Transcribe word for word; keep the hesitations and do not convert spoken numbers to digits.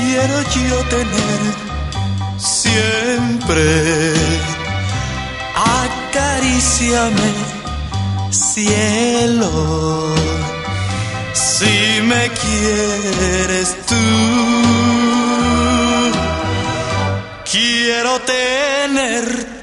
quiero yo tener siempre. Acaríciame, cielo, si me quieres tú. Quiero tener